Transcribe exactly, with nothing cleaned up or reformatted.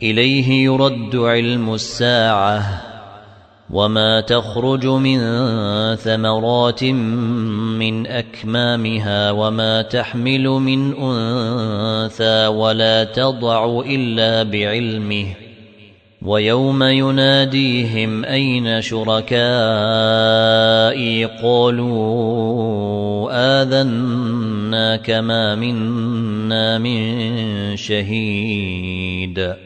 إليه يرد علم الساعة وما تخرج من ثمرات من أكمامها وما تحمل من أنثى ولا تضع إلا بعلمه ويوم يناديهم أين شركائي قالوا آذناك ما منا من شهيد